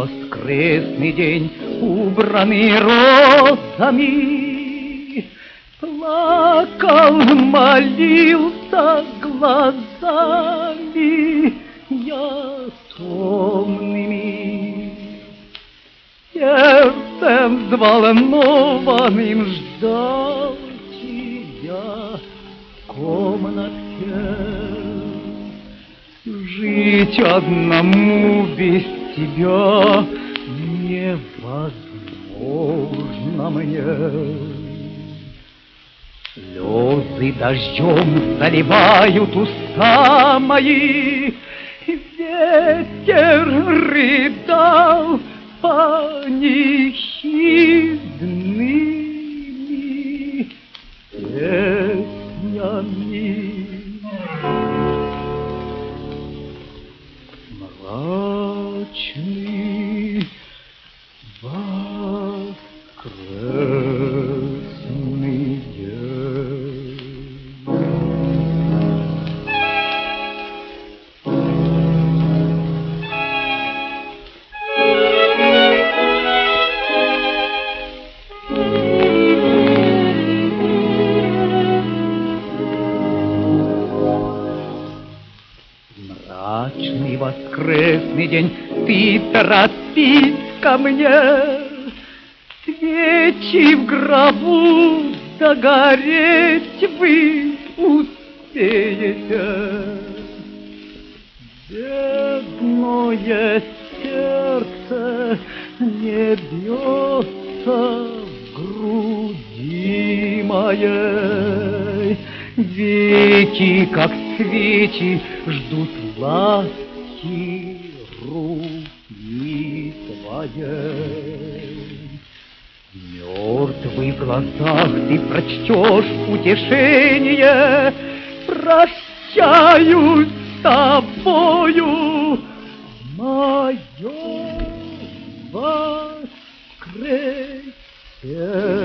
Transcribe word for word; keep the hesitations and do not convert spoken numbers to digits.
воскресный день, убранный розами, плакал, молился глазами я томными. Сердцем взволнованным ждал тебя в комнатке. Жить одному без тебя невозможно мне. Слезы дождем заливают уста мои, ветер рыдал панихидными песнями. Мрачный воскресный день. Мрачный воскресный день, ты торопись ко мне, свечи в гробу догореть вы успеете. Бедное сердце не бьется в груди моей, веки, как свечи, ждут ласки руки твоей. В мертвых глазах ты прочтешь утешение. Прощаюсь с тобою, мое воскресенье.